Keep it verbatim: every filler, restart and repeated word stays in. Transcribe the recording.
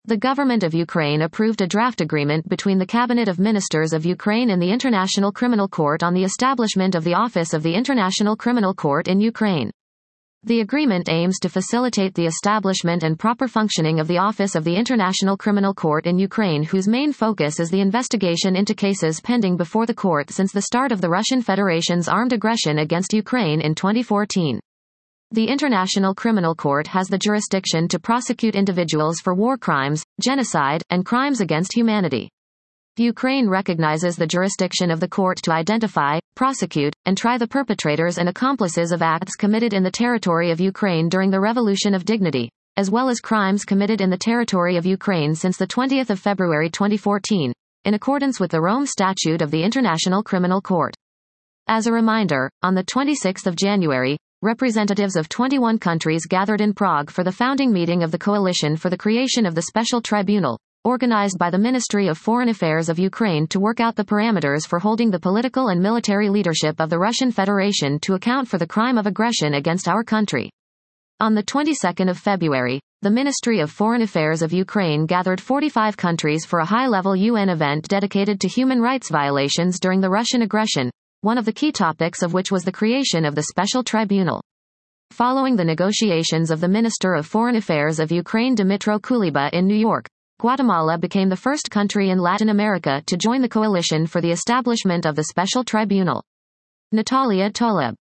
The government of Ukraine approved a draft agreement between the Cabinet of Ministers of Ukraine and the International Criminal Court on the establishment of the Office of the International Criminal Court in Ukraine. The agreement aims to facilitate the establishment and proper functioning of the Office of the International Criminal Court in Ukraine, whose main focus is the investigation into cases pending before the court since the start of the Russian Federation's armed aggression against Ukraine in twenty fourteen. The International Criminal Court has the jurisdiction to prosecute individuals for war crimes, genocide, and crimes against humanity. Ukraine recognizes the jurisdiction of the court to identify, prosecute, and try the perpetrators and accomplices of acts committed in the territory of Ukraine during the Revolution of Dignity, as well as crimes committed in the territory of Ukraine since the twentieth of February twenty fourteen, in accordance with the Rome Statute of the International Criminal Court. As a reminder, on the twenty-sixth of January, representatives of twenty-one countries gathered in Prague for the founding meeting of the Coalition for the Creation of the Special Tribunal, organized by the Ministry of Foreign Affairs of Ukraine to work out the parameters for holding the political and military leadership of the Russian Federation to account for the crime of aggression against our country. On the twenty-second of February, the Ministry of Foreign Affairs of Ukraine gathered forty-five countries for a high-level U N event dedicated to human rights violations during the Russian aggression, one of the key topics of which was the creation of the Special Tribunal. Following the negotiations of the Minister of Foreign Affairs of Ukraine Dmytro Kuleba in New York, Guatemala became the first country in Latin America to join the coalition for the establishment of the Special Tribunal. Natalia Toleb.